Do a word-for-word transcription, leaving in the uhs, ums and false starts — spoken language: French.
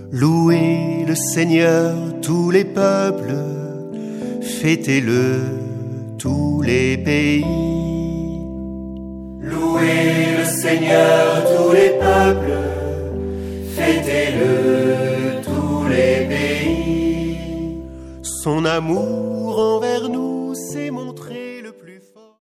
Louez le Seigneur tous les peuples, fêtez-le tous les pays. Louez le Seigneur tous les peuples, fêtez-le tous les pays. Son amour envers nous